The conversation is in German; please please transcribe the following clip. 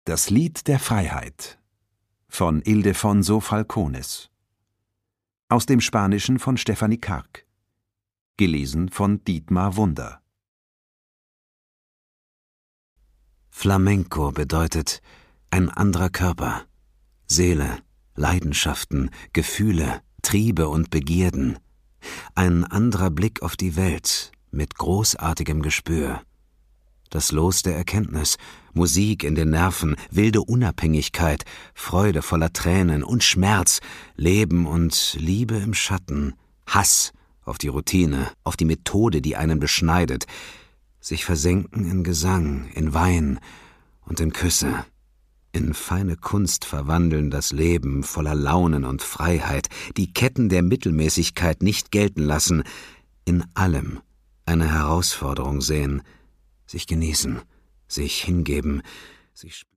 Das Lied der Freiheit von Ildefonso Falcones. Aus dem Spanischen von Stefanie Karg. Gelesen von Dietmar Wunder. Flamenco bedeutet ein anderer Körper, Seele, Leidenschaften, Gefühle, Triebe und Begierden, ein anderer Blick auf die Welt mit großartigem Gespür. Das Los der Erkenntnis, Musik in den Nerven, wilde Unabhängigkeit, Freude voller Tränen und Schmerz, Leben und Liebe im Schatten, Hass auf die Routine, auf die Methode, die einen beschneidet, sich versenken in Gesang, in Wein und in Küsse, in feine Kunst verwandeln das Leben voller Launen und Freiheit, die Ketten der Mittelmäßigkeit nicht gelten lassen, in allem eine Herausforderung sehen, sich genießen, sich hingeben, sich